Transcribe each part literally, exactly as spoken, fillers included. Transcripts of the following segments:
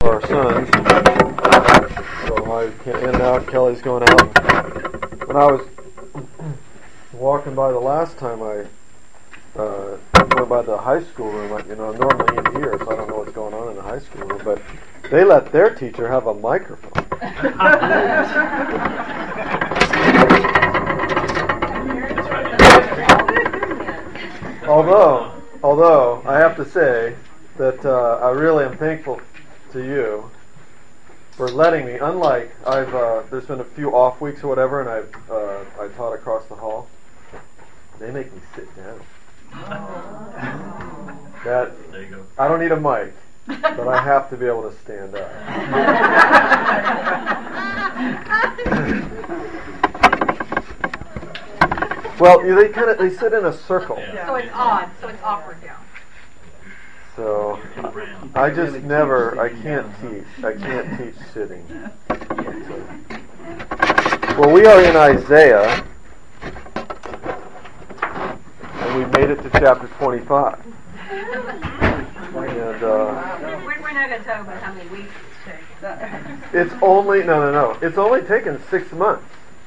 for our sons. So I can't in and out. Kelly's going out. When I was walking by the last time, I uh, went by the high school room. You know, I'm normally in here, so I don't know what's going on in the high school room. But they let their teacher have a microphone. although, although I have to say that uh, I really am thankful to you for letting me. Unlike I've, uh, there's been a few off weeks or whatever, and I've uh, I taught across the hall. They make me sit down. That there you go. I don't need a mic, but I have to be able to stand up. Well, they kind of they sit in a circle. So it's odd. So it's awkward down. So I just never. I can't teach. I can't teach sitting. Well, we are in Isaiah, and we made it to chapter twenty-five. And uh, we're, we're not going to talk about how many weeks it's taken. It's only no, no, no. It's only taken six months.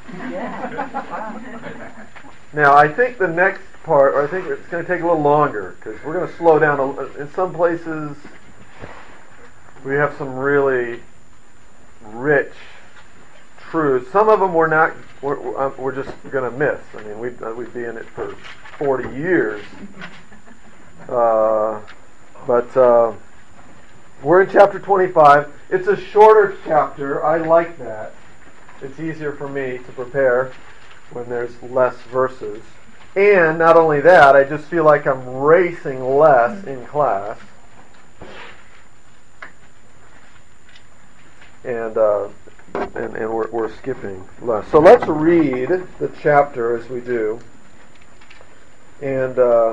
Now, I think the next part, or I think it's going to take a little longer, because we're going to slow down. A, in some places, we have some really rich truths. Some of them we're not, we're, we're just going to miss. I mean, we'd, we'd be in it for forty years. Uh, but uh, we're in chapter twenty-five. It's a shorter chapter. I like that. It's easier for me to prepare when there's less verses. And not only that, I just feel like I'm racing less in class. And uh, and, and we're, we're skipping less. So let's read the chapter as we do. And uh,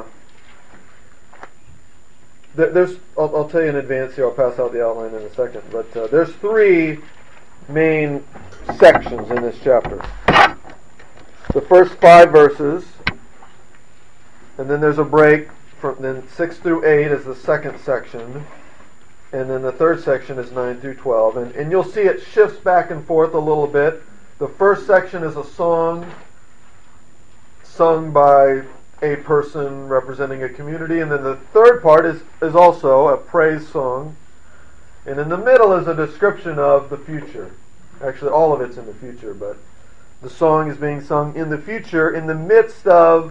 th- there's, I'll, I'll tell you in advance here, I'll pass out the outline in a second. But uh, there's three main sections in this chapter. The first five verses, and then there's a break from then six through eight is the second section, and then the third section is nine through twelve, and, and you'll see it shifts back and forth a little bit. The first section is a song sung by a person representing a community, and then the third part is, is also a praise song, and in the middle is a description of the future. Actually, all of it's in the future, but the song is being sung in the future in the midst of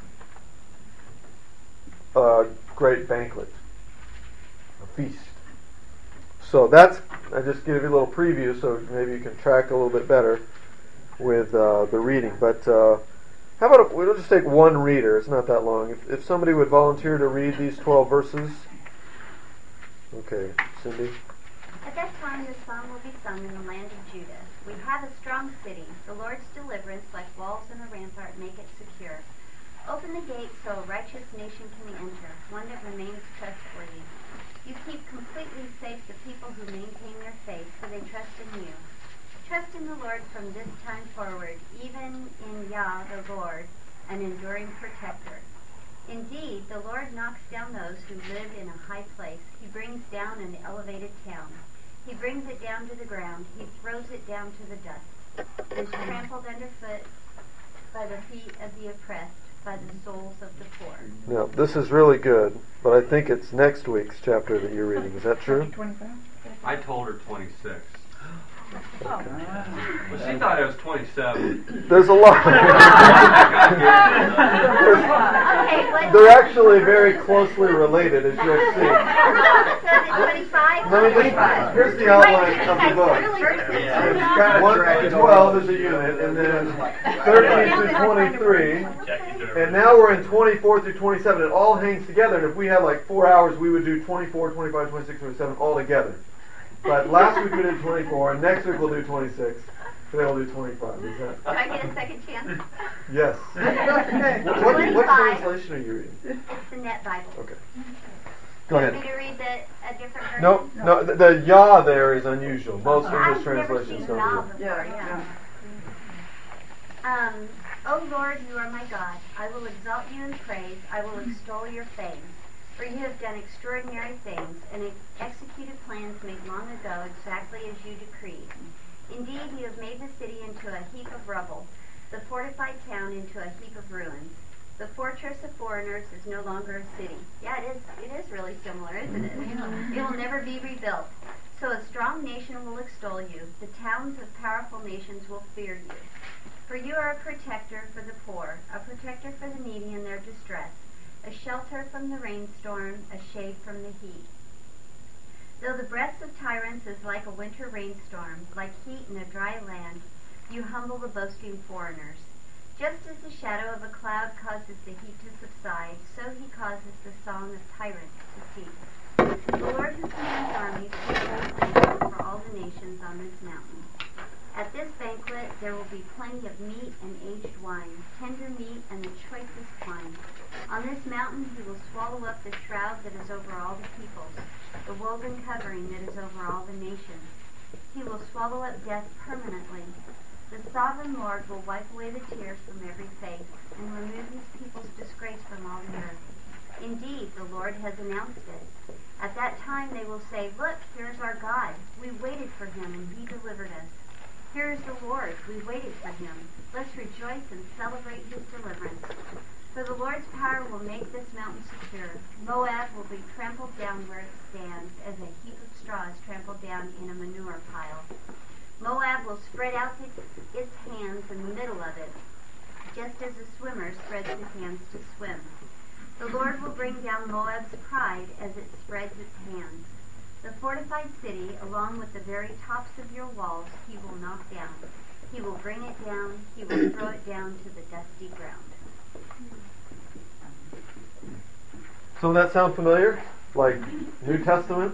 a great banquet, a feast. So that's, I just give you a little preview so maybe you can track a little bit better with uh, the reading. But uh, how about, a, we'll just take one reader, it's not that long. If, if somebody would volunteer to read these twelve verses. Okay, Cindy. At that time the song will be sung in the land of Judah. We have a strong city. The Lord's deliverance, like walls and a rampart, make it secure. Open the gates so a righteous nation can enter, one that remains trustworthy. You keep completely safe the people who maintain their faith, for they trust in you. Trust in the Lord from this time forward, even in Yah, the Lord, an enduring protector. Indeed, the Lord knocks down those who live in a high place. He brings down an elevated town. He brings it down to the ground. He throws it down to the dust. It is trampled underfoot by the feet of the oppressed, by the souls of the poor. Now, this is really good, but I think it's next week's chapter that you're reading. Is that true? I told her twenty-six. Oh. Well, she thought it was twenty-seven. There's a lot. Okay, They're actually very closely related, as you'll see. twenty-five? Let me just, here's the outline of the book. one through twelve is a unit, and then thirteen through twenty-three, and now we're in twenty-four through twenty-seven. It all hangs together, and if we had like four hours, we would do twenty-four, twenty-five, twenty-six, twenty-seven all together. But last week we did twenty-four, and next week we'll do twenty-six, and then we'll do twenty-five. Is that? Do I get a second chance? Yes. What, what, what translation are you reading? It's the Net Bible. Okay. Go Want me ahead. to read the, a different version? No, no. The, the Yah there is unusual. Most English I've never translations seen don't Yah do it. before, yeah. Um, O Lord, you are my God. I will exalt you in praise. I will extol your fame. For you have done extraordinary things, and executed plans made long ago exactly as you decreed. Indeed, you have made the city into a heap of rubble, the fortified town into a heap of ruins. The fortress of foreigners is no longer a city. Yeah, it is. It is really similar, isn't it? It will never be rebuilt. So a strong nation will extol you. The towns of powerful nations will fear you. For you are a protector for the poor, a protector for the needy in their distress, a shelter from the rainstorm, a shade from the heat. Though the breath of tyrants is like a winter rainstorm, like heat in a dry land, you humble the boasting foreigners. Just as the shadow of a cloud causes the heat to subside, so he causes the song of tyrants to cease. The Lord who commands armies will hold banquet for all the nations on this mountain. At this banquet there will be plenty of meat and aged wine, tender meat and the choicest wine. On this mountain he will swallow up the shroud that is over all the peoples, the woven covering that is over all the nations. He will swallow up death permanently. The sovereign Lord will wipe away the tears from every face and remove his people's disgrace from all the earth. Indeed, the Lord has announced it. At that time they will say, "Look, here is our God. We waited for him and he delivered us. Here is the Lord. We waited for him. Let's rejoice and celebrate his deliverance. For the Lord's power will make this mountain secure. Moab will be trampled down where it stands, as a heap of straw is trampled down in a manure pile. Moab will spread out its, its hands in the middle of it, just as a swimmer spreads his hands to swim. The Lord will bring down Moab's pride as it spreads its hands. The fortified city, along with the very tops of your walls, he will knock down. He will bring it down. He will throw it down to the dusty ground." So that sound familiar? Like New Testament?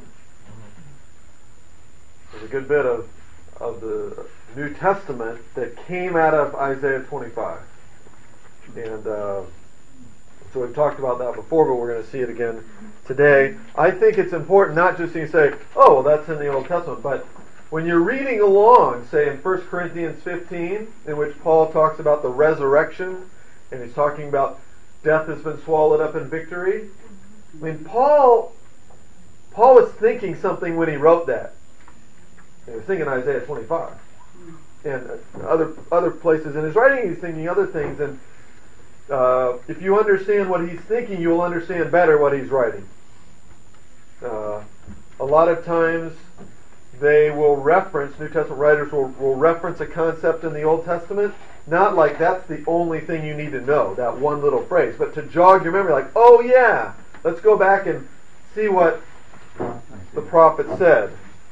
There's a good bit of of the New Testament that came out of Isaiah twenty-five. And uh, so we've talked about that before, but we're going to see it again today. I think it's important not just to say, oh, well, that's in the Old Testament, but when you're reading along, say in First Corinthians fifteen, in which Paul talks about the resurrection, and he's talking about death has been swallowed up in victory. I mean, Paul, Paul was thinking something when he wrote that. He was thinking Isaiah twenty-five. And other other places in his writing, he's thinking other things. And uh, if you understand what he's thinking, you will understand better what he's writing. Uh, a lot of times, they will reference, New Testament writers will, will reference a concept in the Old Testament, not like that's the only thing you need to know, that one little phrase, but to jog your memory, like, oh yeah, let's go back and see what the prophet said.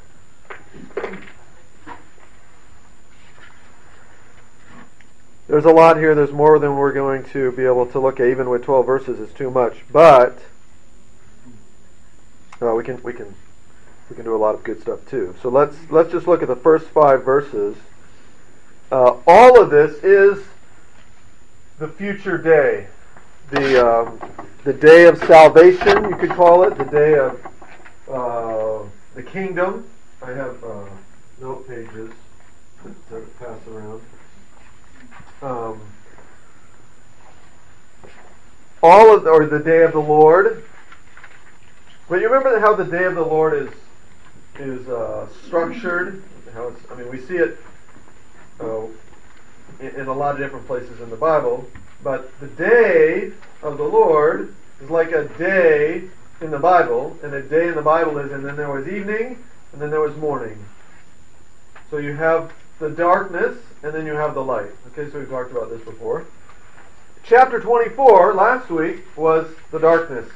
There's a lot here. There's more than we're going to be able to look at. Even with twelve verses, it's too much. But uh, we can we can we can do a lot of good stuff too. So let's let's just look at the first five verses. Uh, all of this is the future day, the um, the day of salvation. You could call it the day of uh, the kingdom. I have uh, note pages to pass around. Um, all of, or the day of the Lord. But you remember how the day of the Lord is is uh, structured. How it's, I mean, we see it uh, in, in a lot of different places in the Bible. But the day of the Lord is like a day in the Bible, and a day in the Bible is, and then there was evening, and then there was morning. So you have the darkness, and then you have the light. Okay, so we've talked about this before. Chapter twenty-four, last week, was the darkness.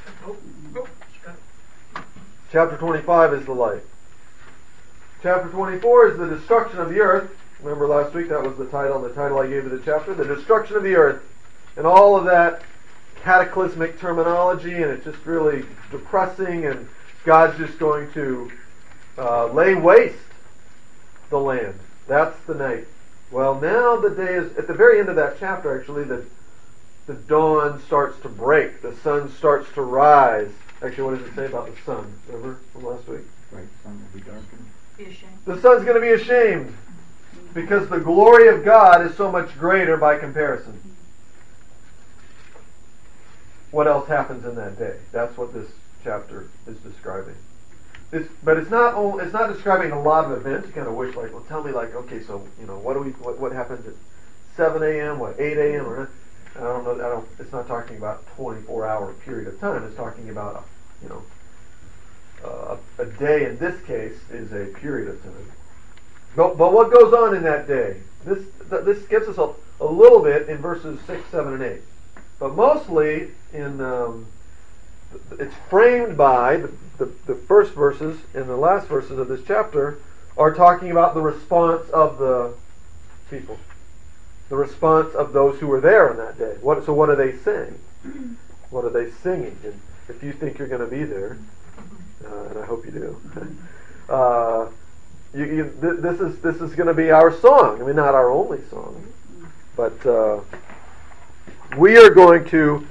Chapter twenty-five is the light. Chapter twenty-four is the destruction of the earth. Remember last week that was the title, the title I gave to the chapter, the destruction of the earth. And all of that cataclysmic terminology, and it's just really depressing, and God's just going to uh, lay waste the land. That's the night. Well, now the day is, at the very end of that chapter, actually, the, the dawn starts to break. The sun starts to rise. Actually, what does it say about the sun? Remember from last week? Right, the sun will be darkened. Be ashamed. The sun's going to be ashamed because the glory of God is so much greater by comparison. what else happens in that day. That's what this chapter is describing. It's, but it's not only, it's not describing a lot of events. You kind of wish, like, well, tell me, like, okay, so you know, what do we, what, what happens at seven a.m., what eight a.m. or I don't know. I don't. It's not talking about twenty-four hour period of time. It's talking about, you know, uh, a day in this case is a period of time. But, but what goes on in that day? This th- this gives us a, a little bit in verses six, seven, and eight. But mostly in um, it's framed by the, the, the first verses and the last verses of this chapter are talking about the response of the people, the response of those who were there on that day. What, so what are they saying? What are they singing? And if you think you're going to be there, uh, and I hope you do, uh, you, you, th- this is this is going to be our song. I mean, not our only song, but uh, we are going to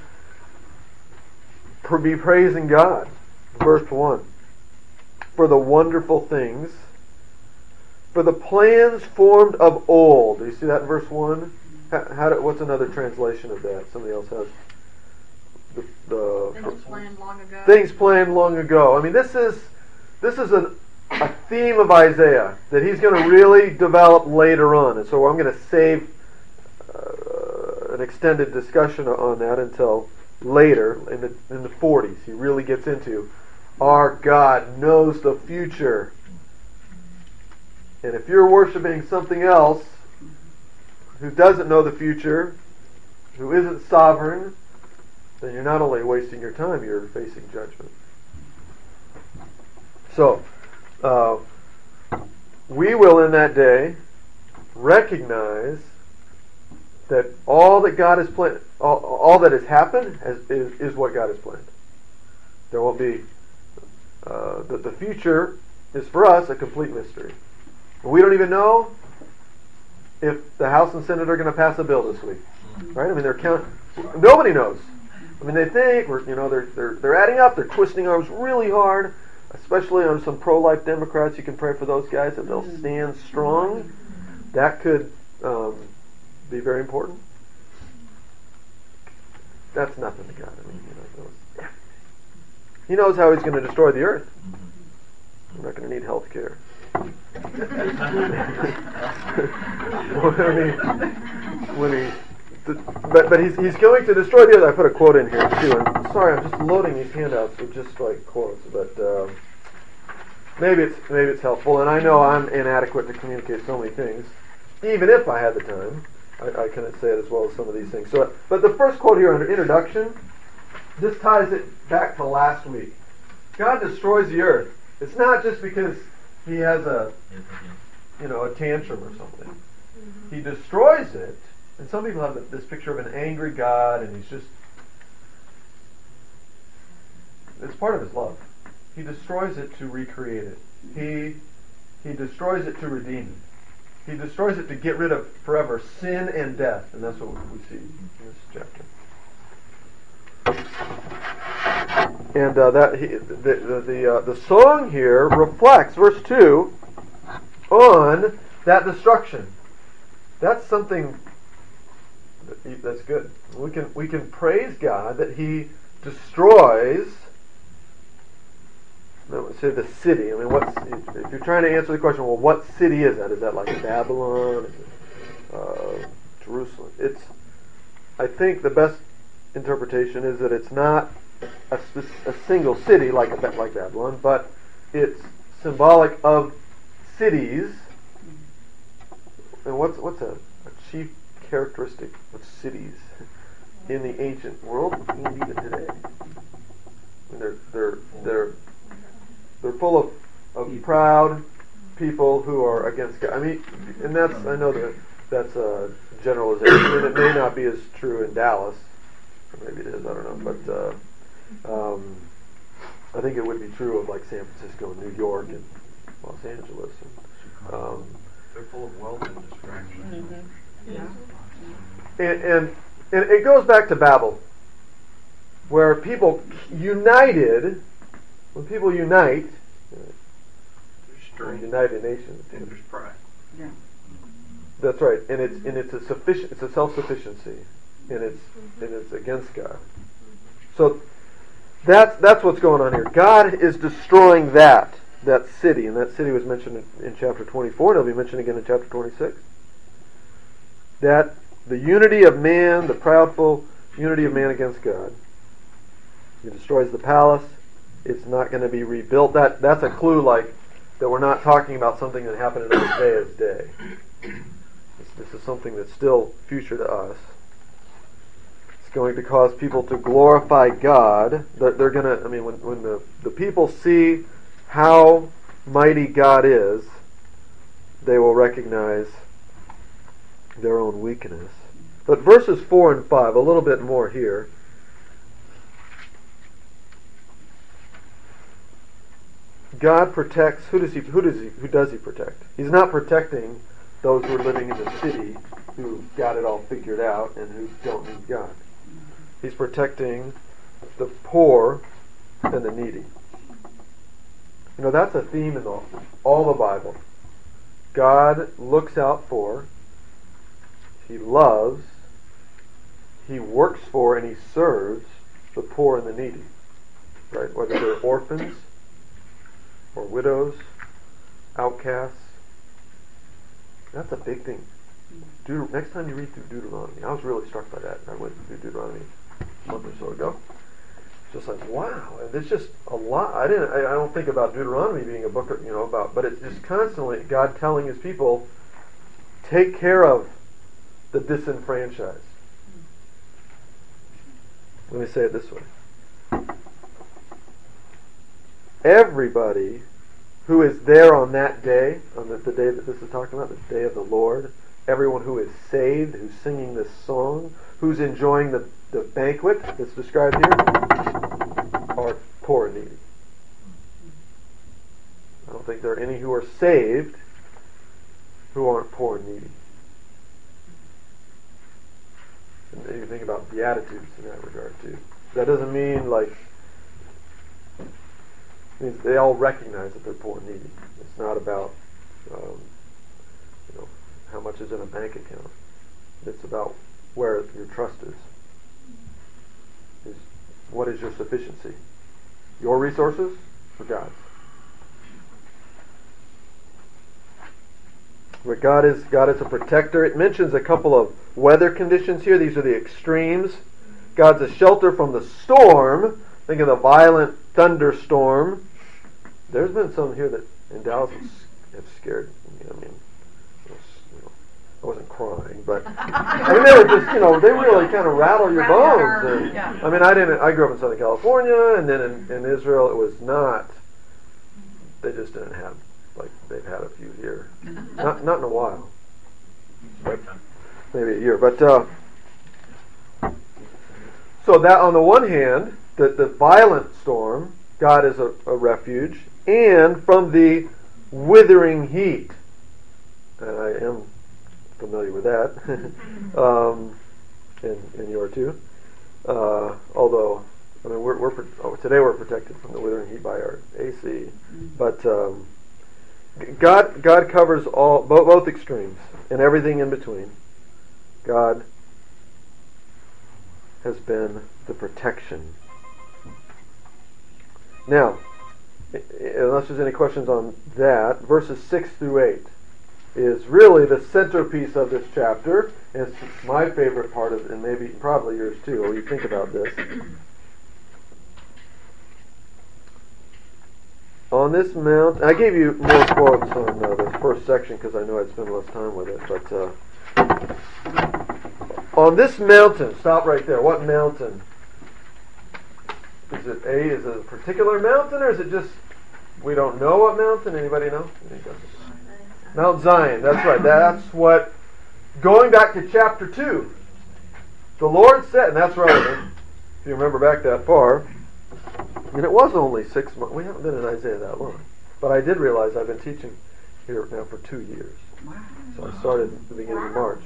be praising God. Verse one. For the wonderful things, for the plans formed of old. Do you see that in verse one? How, how do, what's another translation of that? Somebody else has. The, the Things planned long ago. Things planned long ago. I mean, this is this is a, a theme of Isaiah that he's going to really develop later on, and so I'm going to save uh, an extended discussion on that until later in the in the forties. He really gets into our God knows the future, and if you're worshiping something else who doesn't know the future, who isn't sovereign, then you're not only wasting your time, you're facing judgment. So, uh, we will in that day recognize that all that God has planned, all, all that has happened has, is, is what God has planned. There won't be, uh, the, the future is for us a complete mystery. We don't even know if the House and Senate are going to pass a bill this week, right? I mean, they're count. Nobody knows. I mean, they think we're, you know, they're they're they're adding up. They're twisting arms really hard, especially on some pro-life Democrats. You can pray for those guys that they'll stand strong. That could um, be very important. That's nothing to God. I mean, you know, knows. He knows how He's going to destroy the earth. We're not going to need health care. when he, when he, but but he's he's going to destroy the earth. I put a quote in here too. And sorry, I'm just loading these handouts with just like quotes, but uh, maybe it's maybe it's helpful. And I know I'm inadequate to communicate so many things, even if I had the time. I, I couldn't say it as well as some of these things. So, but the first quote here under introduction, this ties it back to last week. God destroys the earth. It's not just because He has a, you know, a tantrum or something. Mm-hmm. He destroys it, and some people have this picture of an angry God, and He's just, it's part of His love. He destroys it to recreate it. He He destroys it to redeem it. He destroys it to get rid of forever sin and death, and that's what we see in this chapter. And uh, that he, the the the, uh, the song here reflects verse two on that destruction. That's something that, that's good. We can we can praise God that He destroys. Let's say the city. I mean, what's if you're trying to answer the question? Well, what city is that? Is that like Babylon? Is it, uh, Jerusalem? It's. I think the best interpretation is that it's not a, a single city like a, like Babylon, but it's symbolic of cities. And what's what's a, a chief characteristic of cities in the ancient world and even today? I mean, they're they're they're they're full of, of proud people who are against God. I mean, and that's I know that that's a generalization, and it may not be as true in Dallas. Or maybe it is, I don't know. But uh, um, I think it would be true of like San Francisco and New York and Los Angeles. And, um, They're full of wealth and distractions. Mm-hmm. Yeah. and, and, and it goes back to Babel, where people united, when people unite, There's united nations. and there's pride. Yeah. That's right, and it's and it's a sufficient, it's a self-sufficiency, and it's and it's against God. So that's that's what's going on here. God is destroying that that city, and that city was mentioned in, in chapter twenty-four, and it'll be mentioned again in chapter twenty-six. That the unity of man, the proudful unity of man against God. He destroys the palace. It's not going to be rebuilt. That that's a clue, like that we're not talking about something that happened in Isaiah's day. This, this is something that's still future to us. It's going to cause people to glorify God. They're, they're going to. I mean, when when the the people see how mighty God is, they will recognize their own weakness. But verses four and five, a little bit more here. God protects. Who does he? Who does he? Who does he protect? He's not protecting those who are living in the city who got it all figured out and who don't need God. He's protecting the poor and the needy. You know, that's a theme in all, all the Bible. God looks out for, He loves, He works for, and He serves the poor and the needy. Right? Whether they're orphans or widows, outcasts. That's a big thing. Deut- next time you read through Deuteronomy, I was really struck by that. I went through Deuteronomy a month or so ago. Just like, wow, and it's just a lot. I didn't. I, I don't think about Deuteronomy being a book, of, you know, about, but it's just constantly God telling His people, take care of the disenfranchised. Let me say it this way: everybody who is there on that day, on the, the day that this is talking about, the day of the Lord, everyone who is saved, who's singing this song, who's enjoying the, the banquet that's described here, are poor and needy. I don't think there are any who are saved who aren't poor and needy. And then you think about Beatitudes in that regard too. That doesn't mean like means they all recognize that they're poor and needy. It's not about um, you know how much is in a bank account. It's about where your trust is. Is what is your sufficiency? Your resources or God's? Where God is, God is a protector. It mentions a couple of weather conditions here. These are the extremes. God's a shelter from the storm. Think of the violent thunderstorm. There's been some here that in Dallas have scared me. I mean, I, was, you know, I wasn't crying, but I mean they were just, you know, they really kind of rattle your bones. And, yeah. I mean, I didn't. I grew up in Southern California, and then in, in Israel, it was not. They just didn't have like they've had a few here. Not not in a while, but maybe a year. But uh, so that on the one hand, the the violent storm, God is a, a refuge. And from the withering heat. And I am familiar with that. um, and, and you are too. Uh, although, I mean, we're, we're oh, today we're protected from the withering heat by our A C. But um, God God covers all both, both extremes and everything in between. God has been the protection. Now, unless there's any questions on that, verses six through eight is really the centerpiece of this chapter. And it's my favorite part of it, and maybe probably yours too, or you think about this. On this mount, I gave you more quotes on uh, this first section because I know I'd spend less time with it, but uh, on this mountain, stop right there. What mountain? Is it a is it a particular mountain, or is it just we don't know what mountain? Anybody know? Mount Zion. That's right. That's what. Going back to chapter two, the Lord said, and that's relevant if you remember back that far. And it was only six months. We haven't been in Isaiah that long, but I did realize I've been teaching here now for two years. So I started at the beginning of March.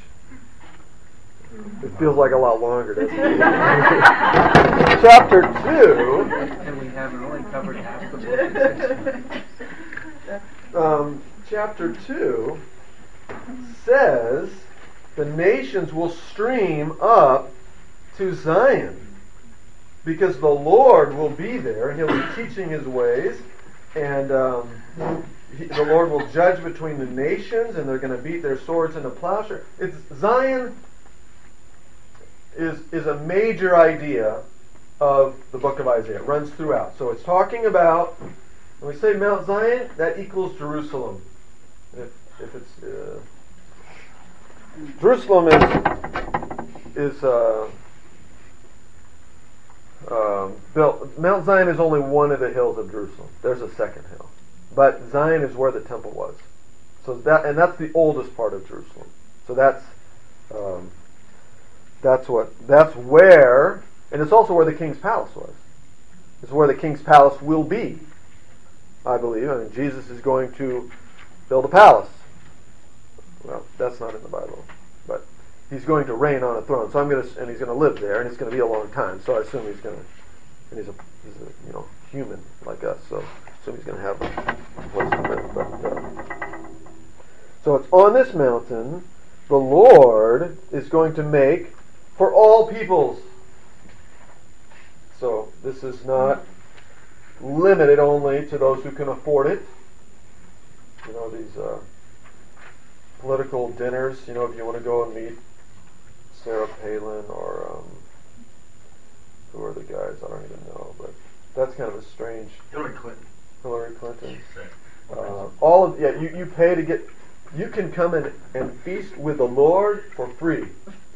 It feels like a lot longer, doesn't it? Chapter two. And we haven't only covered half the book in six months. Um, chapter two says the nations will stream up to Zion. because the Lord will be there and He'll be teaching His ways, and um, he, the Lord will judge between the nations, and they're going to beat their swords into plowshare. It's Zion is is a major idea of the book of Isaiah. It runs throughout. So it's talking about, when we say Mount Zion, that equals Jerusalem. If if it's uh, Jerusalem is is uh, uh, built. Mount Zion is only one of the hills of Jerusalem. There's a second hill, but Zion is where the temple was. So that and that's the oldest part of Jerusalem. So that's um, that's what that's where, and it's also where the king's palace was. It's where the king's palace will be, I believe. I mean, Jesus is going to build a palace. Well, that's not in the Bible, but he's going to reign on a throne. So I'm going to, and he's going to live there, and it's going to be a long time. So I assume he's going to, and he's a, he's a you know, human like us. So I assume he's going to have a place to live. But uh, so it's on this mountain the Lord is going to make for all peoples. So this is not limited only to those who can afford it. You know, these uh, political dinners, you know, if you want to go and meet Sarah Palin or um, who are the guys? I don't even know, but that's kind of a strange. Hillary Clinton. Hillary Clinton. Uh, all of yeah, you, you pay to get. You can come in and feast with the Lord for free.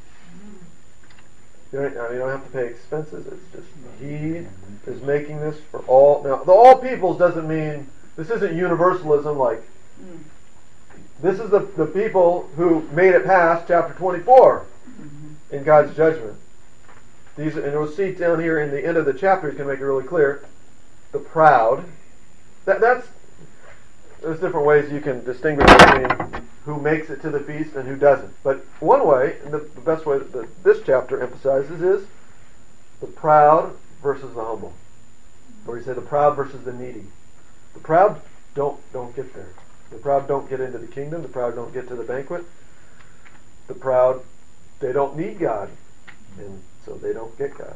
You don't, you don't have to pay expenses. It's just He is making this for all. Now, the all peoples doesn't mean this isn't universalism. Like this is the the people who made it past chapter twenty-four in God's judgment. These, and you'll see down here in the end of the chapter, He's going to make it really clear. The proud. That that's. There's different ways you can distinguish between who makes it to the feast and who doesn't. But one way, and the, the best way that this chapter emphasizes, is the proud versus the humble. Or you say the proud versus the needy. The proud don't don't get there. The proud don't get into the kingdom. The proud don't get to the banquet. The proud, they don't need God, and so they don't get God.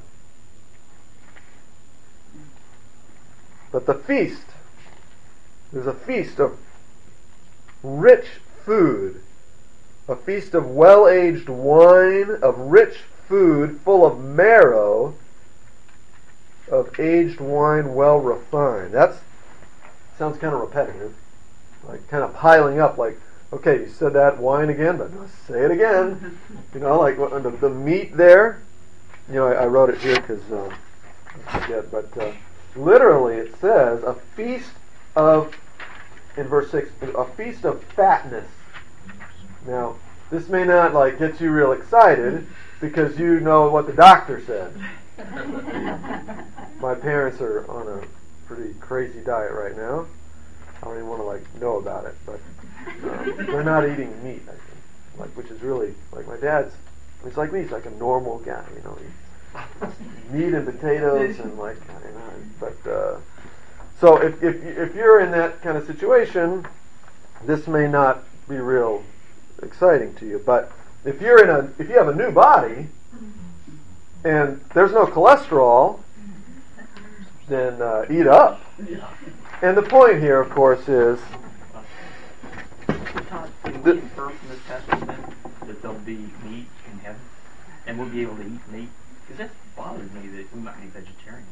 But the feast, there's a feast of rich food, a feast of well-aged wine, of rich food full of marrow, of aged wine well refined. That sounds kind of repetitive, like kind of piling up, like, okay, you said that wine again, but let's say it again. You know, like the, the meat there, you know, I, I wrote it here because uh, I forget, but uh, literally it says a feast of, in verse six, a feast of fatness. Now, this may not like get you real excited because you know what the doctor said. My parents are on a pretty crazy diet right now. I don't even want to like know about it, but uh, they're not eating meat, I think. Like, which is really like my dad's. He's like me. He's like a normal guy, you know. He meat and potatoes and like, you know, but. Uh, So if, if if you're in that kind of situation, this may not be real exciting to you. But if you're in a if you have a new body and there's no cholesterol, then uh, eat up. And the point here, of course, is Todd, can we infer from this passage then that there'll be meat in heaven, and we'll be able to eat meat? Because that bothers me that we might be vegetarians.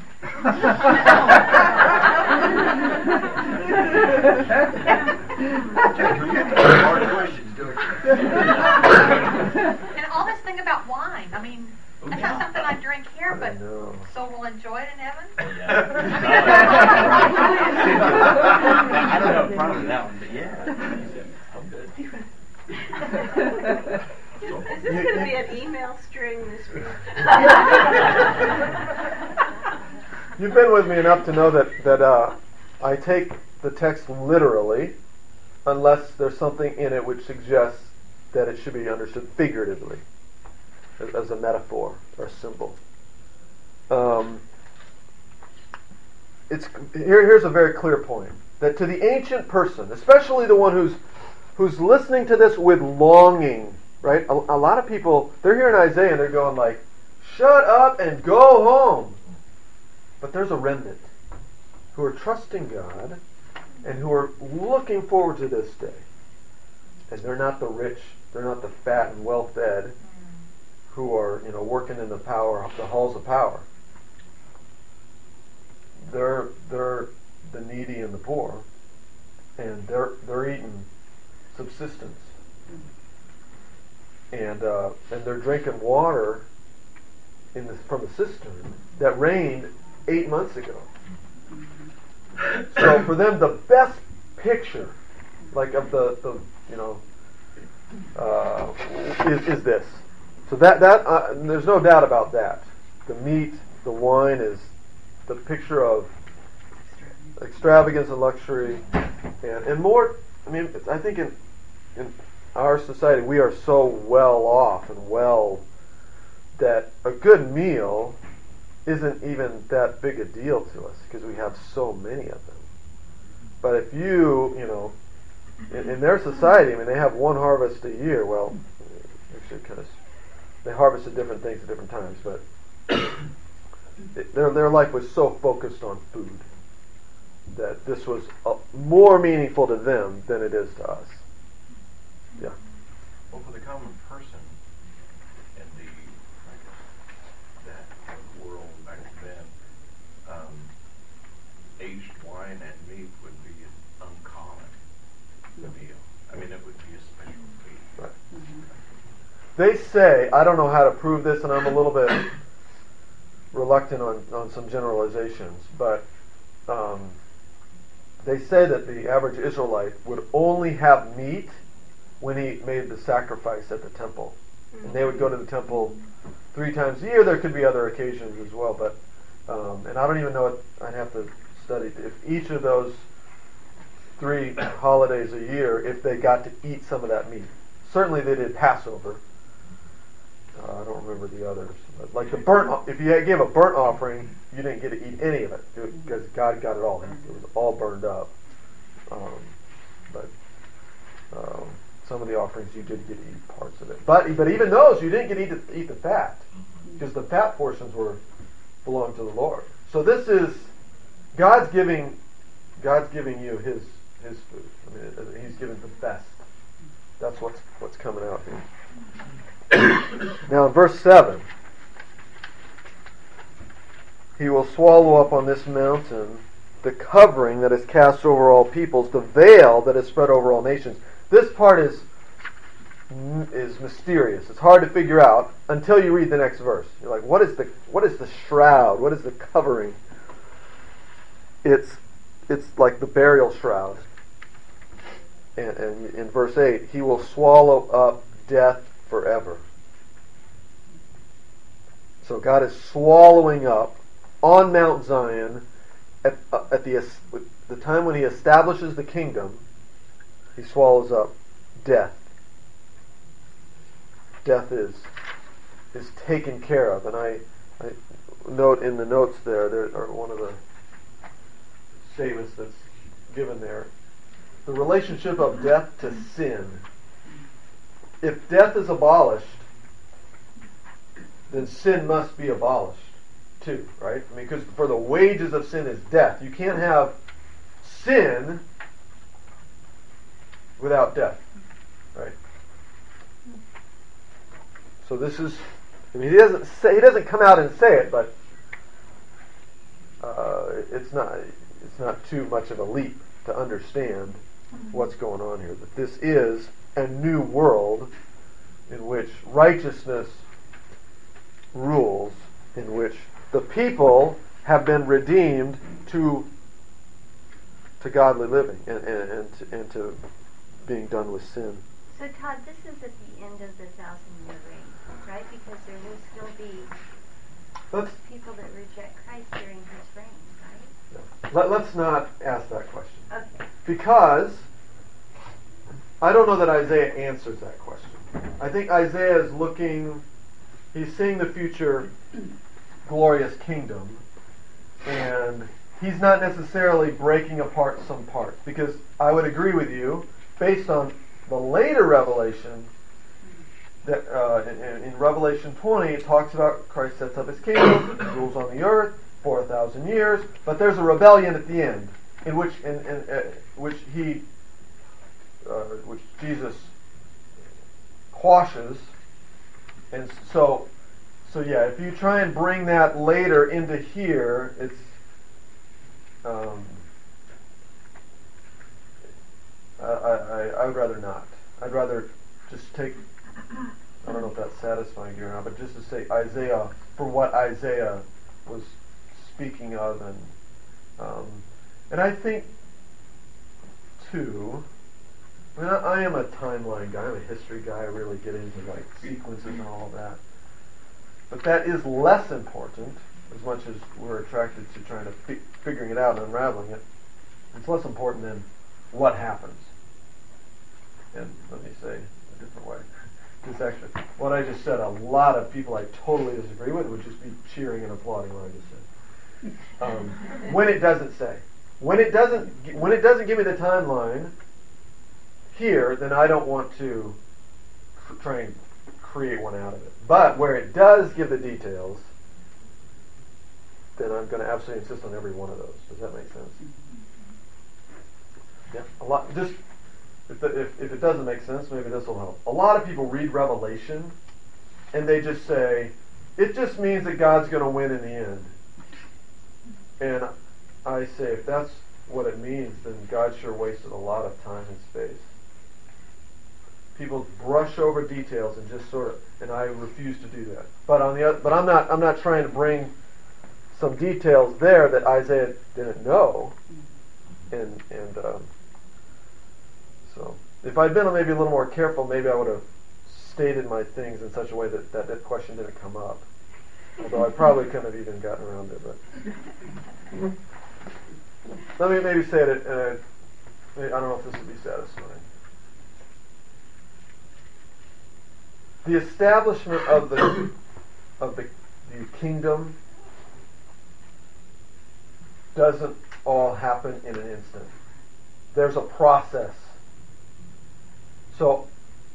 And all this thing about wine, I mean, that's not something I drink here, but so we'll enjoy it in heaven? Yeah. I don't have a problem with that one, but yeah. I'm good. Is this going to be an email string this week? You've been with me enough to know that, that uh, I take the text literally unless there's something in it which suggests that it should be understood figuratively, as, as a metaphor or a symbol. Um, it's here. Here's a very clear point, that to the ancient person, especially the one who's who's listening to this with longing, right? A, a lot of people, they're hearing Isaiah and they're going like, shut up and go home. But there's a remnant who are trusting God and who are looking forward to this day. And they're not the rich, they're not the fat and well-fed who are, you know, working in the power, the halls of power. They're they're the needy and the poor, and they're they're eating subsistence, and uh, and they're drinking water in the, from the cistern that rained eight months ago. So for them, the best picture, like of the, the you know, uh, is is this. So that that uh, there's no doubt about that. The meat, the wine is the picture of extravagance and luxury, and and more. I mean, I think in in our society we are so well off and well that a good meal isn't even that big a deal to us because we have so many of them. But if you, you know, in, in their society, I mean, they have one harvest a year. Well, actually, kind of, they harvested different things at different times, but it, their their life was so focused on food that this was uh, more meaningful to them than it is to us. Yeah. Well, for the common person in the I guess, that world back then, um, aged wine and meat would be an uncommon meal. I mean, it would be a special treat. Right. They say, I don't know how to prove this, and I'm a little bit reluctant on, on some generalizations, but um, they say that the average Israelite would only have meat when he made the sacrifice at the temple. And they would go to the temple three times a year. There could be other occasions as well, but um, and I don't even know what I'd have to study if each of those three holidays a year, if they got to eat some of that meat. Certainly they did Passover. Uh, I don't remember the others. But like the burnt, if you gave a burnt offering, you didn't get to eat any of it because God got it all. It was all burned up. Um, but um, some of the offerings you did get to eat parts of it. But but even those you didn't get to eat the, eat the fat because the fat portions were belonged to the Lord. So this is God's giving God's giving you His His food. I mean, He's giving the best. That's what's what's coming out here. Now in verse seven, He will swallow up on this mountain the covering that is cast over all peoples, the veil that is spread over all nations. This part is is mysterious. It's hard to figure out until you read the next verse. You're like, what is the what is the shroud? What is the covering? It's it's like the burial shroud. And, and in verse eight, He will swallow up death forever. So God is swallowing up on Mount Zion at, uh, at the the time when He establishes the kingdom. He swallows up death. Death is is taken care of, and I, I note in the notes there, there are one of the statements that's given there. The relationship of death to sin. If death is abolished, then sin must be abolished too, right? I mean, because for the wages of sin is death. You can't have sin without death, right? So this is, I mean, he doesn't say, he doesn't come out and say it, but uh, it's not it's not too much of a leap to understand what's going on here. That this is a new world in which righteousness rules, in which the people have been redeemed to to godly living and and and to, and to being done with sin. So Todd, this is at the end of the thousand year reign, right? Because there will still be Let's, people that reject Christ during His reign, right? let, let's not ask that question. Okay. Because I don't know that Isaiah answers that question. I think Isaiah is looking, he's seeing the future glorious kingdom, and he's not necessarily breaking apart some parts. Because I would agree with you, based on the later revelation, that uh, in, in Revelation twenty, it talks about Christ sets up his kingdom, rules on the earth for a thousand years, but there's a rebellion at the end, in which in, in uh, which he, uh, which Jesus quashes, and so, so yeah, if you try and bring that later into here, it's. Um, I, I, I would rather not. I'd rather just take, I don't know if that's satisfying you or not, but just to say Isaiah, for what Isaiah was speaking of, and um, and I think, too, I mean, I, I am a timeline guy, I'm a history guy, I really get into like sequences and all of that. But that is less important, as much as we're attracted to trying to fi- figuring it out and unraveling it. It's less important than what happens. And let me say a different way. Because actually, what I just said, a lot of people I totally disagree with would just be cheering and applauding what I just said. Um, when it doesn't say, when it doesn't, when it doesn't give me the timeline here, then I don't want to tr- try and create one out of it. But where it does give the details, then I'm going to absolutely insist on every one of those. Does that make sense? Yeah, a lot. Just if, the, if if it doesn't make sense, maybe this will help. A lot of people read Revelation, and they just say it just means that God's going to win in the end. And I say, if that's what it means, then God sure wasted a lot of time and space. People brush over details and just sort of, and I refuse to do that. But on the other, but I'm not I'm not trying to bring some details there that Isaiah didn't know, and and. Um, So, if I'd been maybe a little more careful, maybe I would have stated my things in such a way that that, that question didn't come up. Although I probably couldn't have even gotten around it. But let me maybe say it. Uh, I don't know if this would be satisfying. The establishment of the of the, the kingdom doesn't all happen in an instant. There's a process. So,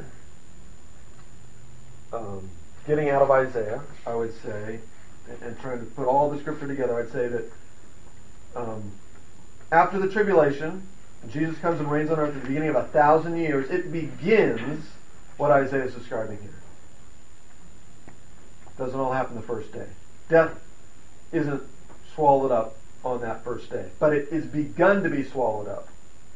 um, getting out of Isaiah, I would say, and, and trying to put all the scripture together, I'd say that um, after the tribulation, Jesus comes and reigns on earth at the beginning of a thousand years, it begins what Isaiah is describing here. Doesn't all happen the first day. Death isn't swallowed up on that first day, but it is begun to be swallowed up.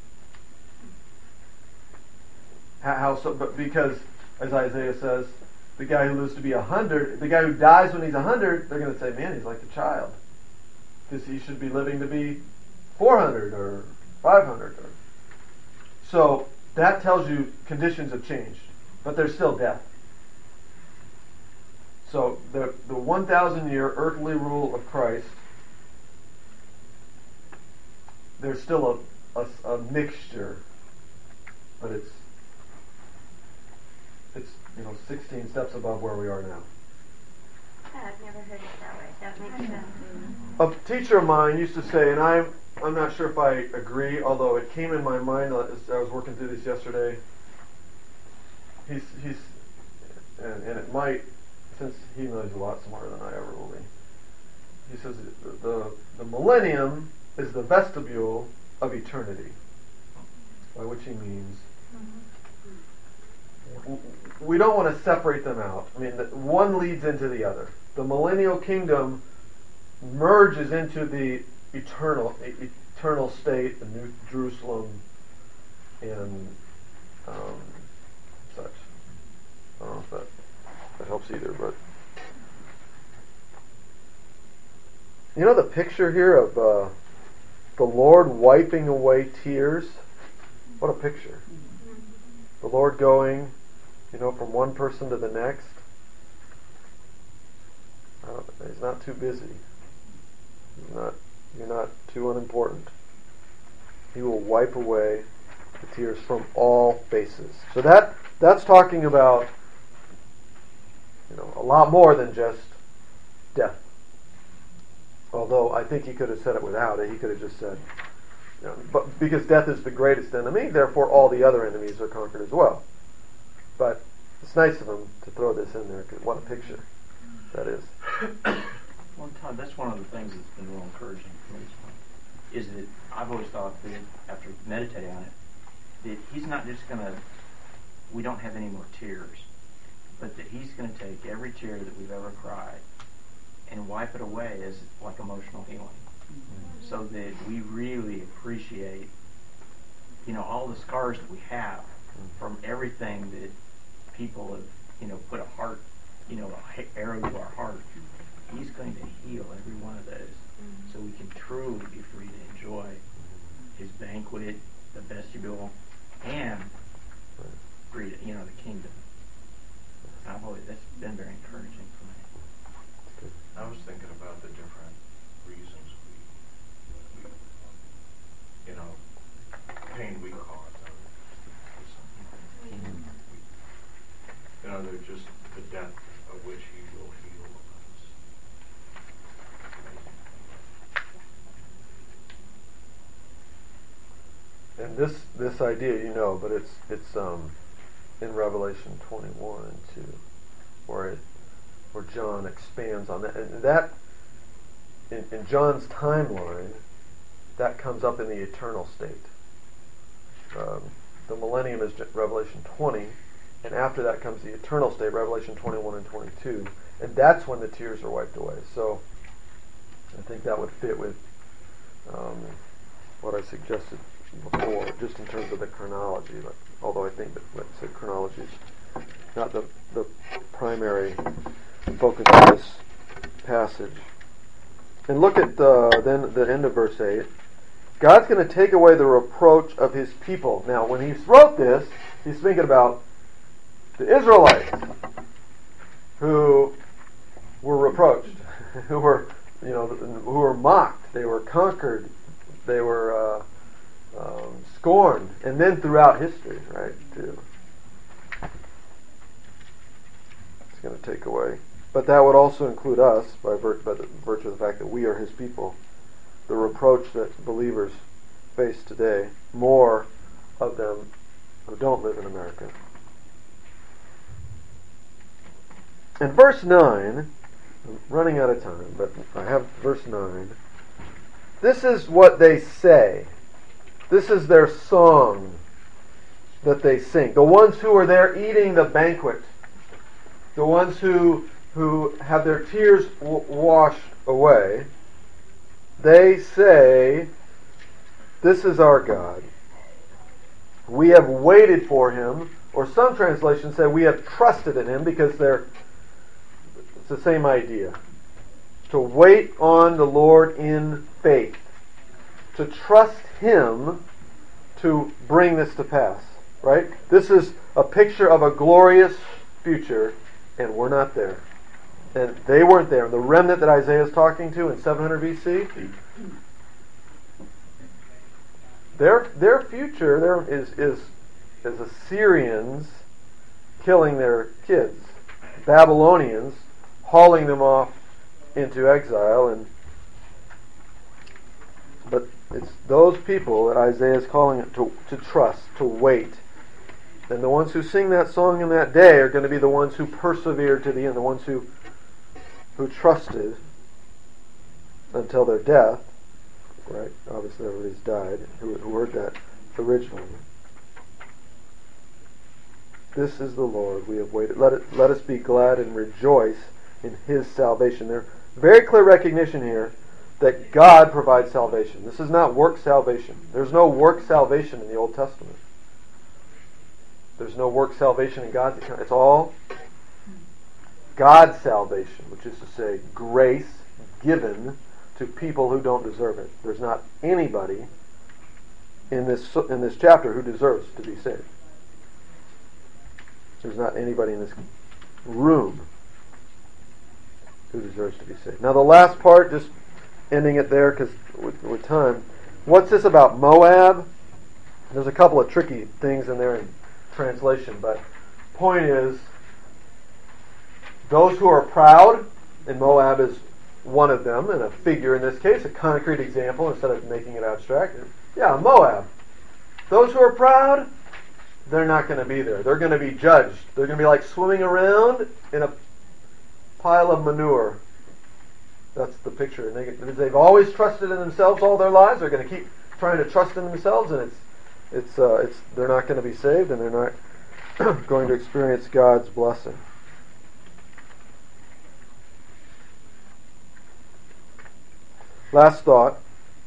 How so? But because, as Isaiah says, the guy who lives to be a hundred, the guy who dies when he's a hundred, they're going to say, man, he's like a child, because he should be living to be four hundred or five hundred. Or so that tells you conditions have changed, but there's still death. So the the one thousand year earthly rule of Christ, there's still a a, a mixture, but it's. It's, you know, sixteen steps above where we are now. I've never heard it that way. That makes sense. A teacher of mine used to say, and I'm I'm not sure if I agree, although it came in my mind as I was working through this yesterday. He's he's and, and it might, since he knows a lot smarter than I ever will be. He says the the, the millennium is the vestibule of eternity, by which he means. Mm-hmm. We don't want to separate them out. I mean, one leads into the other. The millennial kingdom merges into the eternal eternal state, the New Jerusalem, and um, such. I don't know if that, that helps either, but you know the picture here of uh, the Lord wiping away tears? What a picture. The Lord going, you know, from one person to the next. Uh, he's not too busy. He's not, you're not too unimportant. He will wipe away the tears from all faces. So that that's talking about, you know, a lot more than just death. Although I think he could have said it without it. He could have just said, you know, but because death is the greatest enemy, therefore all the other enemies are conquered as well. But it's nice of him to throw this in there, because what a picture that is. One time, that's one of the things that's been real encouraging for me, is that I've always thought that after meditating on it, that he's not just going to, we don't have any more tears, but that he's going to take every tear that we've ever cried and wipe it away as like emotional healing, mm-hmm. so that we really appreciate, you know, all the scars that we have from everything that people have, you know, put a heart, you know, a arrow to our heart. He's going to heal every one of those, mm-hmm. so we can truly be free to enjoy his banquet, the vestibule, and free to, you know, the kingdom. I've always, that's been very encouraging for me. I was thinking about the different reasons we, we you know, pain we cause. Mm-hmm. You know, they're just the depth of which he will heal us. And this this idea, you know, but it's it's um in Revelation twenty-one and two, where it where John expands on that, and that in, in John's timeline, that comes up in the eternal state. Um, the millennium is Revelation twenty, and after that comes the eternal state, Revelation twenty-one and twenty-two, and that's when the tears are wiped away. So I think that would fit with um, what I suggested before, just in terms of the chronology. But, although I think that let's say chronology is not the the primary focus of this passage. And look at uh, then the end of verse eight. God's going to take away the reproach of his people. Now, when he wrote this, he's thinking about the Israelites who were reproached, who were, you know, who were mocked, they were conquered, they were uh, um, scorned, and then throughout history, right? Too. It's going to take away, but that would also include us by, vir- by the virtue of the fact that we are his people. The reproach that believers face today, more of them who don't live in America. In verse nine, I'm running out of time, but I have verse nine. This is what they say. This is their song that they sing. The ones who are there eating the banquet. The ones who, who have their tears w- washed away. They say, this is our God. We have waited for him, or some translations say we have trusted in him, because they're it's the same idea. To wait on the Lord in faith. To trust him to bring this to pass. Right? This is a picture of a glorious future, and we're not there. And they weren't there. The remnant that Isaiah is talking to in seven hundred B C, their their future there is is is Assyrians killing their kids, Babylonians hauling them off into exile, and but it's those people that Isaiah is calling it to to trust, to wait. And the ones who sing that song in that day are going to be the ones who persevered to the end, the ones who who trusted until their death, right? Obviously everybody's died who, who heard that originally. This is the Lord, we have waited. Let it, let us be glad and rejoice in his salvation. There's very clear recognition here that God provides salvation. This is not work salvation. There's no work salvation in the Old Testament. There's no work salvation in God's account. It's all God's salvation, which is to say grace given to people who don't deserve it. There's not anybody in this in this chapter who deserves to be saved. There's not anybody in this room who deserves to be saved. Now the last part, just ending it there because with, with time, what's this about Moab? There's a couple of tricky things in there in translation, but point is, those who are proud, and Moab is one of them, and a figure in this case, a concrete example instead of making it abstract. Yeah, Moab. Those who are proud, they're not going to be there. They're going to be judged. They're going to be like swimming around in a pile of manure. That's the picture. And they, they've always trusted in themselves all their lives. They're going to keep trying to trust in themselves, and it's it's uh, it's they're not going to be saved, and they're not going to experience God's blessing. Last thought,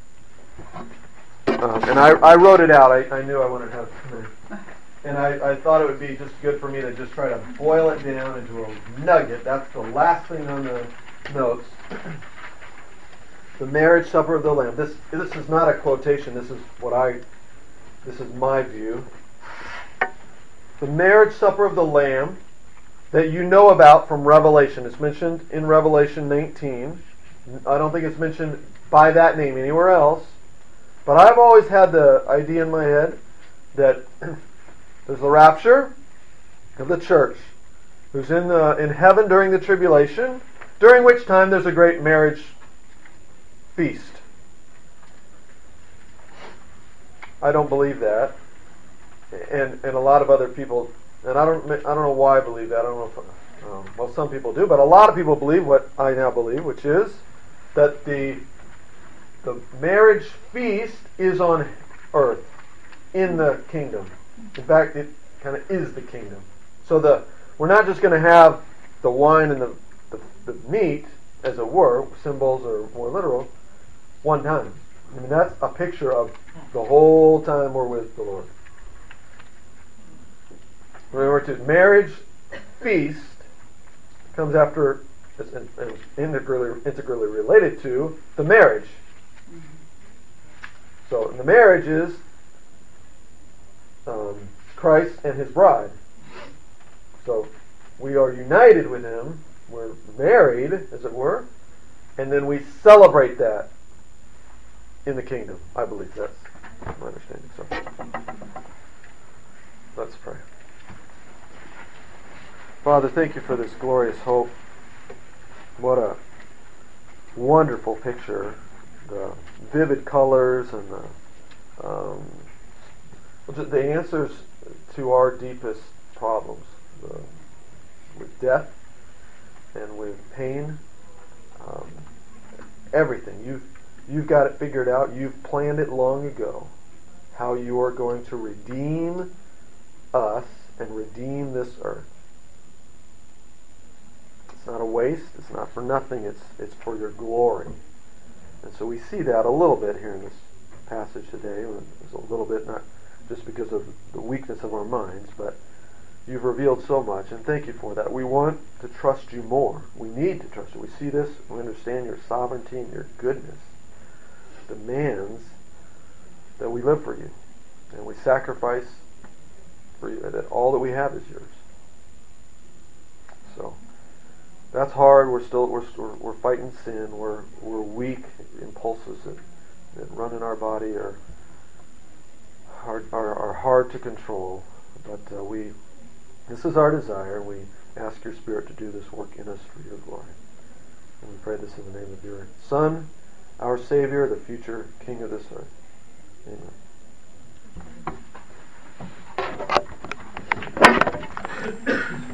um, and I, I wrote it out. I, I knew I wanted to have, and I, I thought it would be just good for me to just try to boil it down into a nugget. That's the last thing on the notes. The marriage supper of the Lamb. This this is not a quotation. This is what I. This is my view. The marriage supper of the Lamb that you know about from Revelation. It's mentioned in Revelation nineteen. I don't think it's mentioned by that name anywhere else. But I've always had the idea in my head that there's the rapture of the church, who's in the in heaven during the tribulation, during which time there's a great marriage feast. I don't believe that, and and a lot of other people, and I don't I don't know why I believe that. I don't know if um, well, some people do, but a lot of people believe what I now believe, which is that the the marriage feast is on earth, in the kingdom. In fact, it kind of is the kingdom. So the we're not just going to have the wine and the, the the meat, as it were, symbols or more literal, one time. I mean, that's a picture of the whole time we're with the Lord. Remember, to marriage feast comes after, and integrally, integrally related to the marriage. So the marriage is um, Christ and His bride. So we are united with Him. We're married, as it were, and then we celebrate that in the kingdom. I believe that's my understanding. So let's pray. Father, thank you for this glorious hope. What a wonderful picture. The vivid colors and the um, the answers to our deepest problems, the, with death and with pain, um, everything. You've you've got it figured out. You've planned it long ago, how you are going to redeem us and redeem this earth. It's not a waste. It's not for nothing. It's it's for your glory. And so we see that a little bit here in this passage today. It's a little bit, not just because of the weakness of our minds, but you've revealed so much, and thank you for that. We want to trust you more. We need to trust you. We see this. We understand your sovereignty and your goodness demands that we live for you, and we sacrifice for you, that all that we have is yours. So that's hard. We're still we're we're fighting sin. We're we're weak. Impulses that, that run in our body are are are, are hard to control. But uh, we this is our desire. We ask your Spirit to do this work in us for your glory. And we pray this in the name of your Son, our Savior, the future King of this earth. Amen.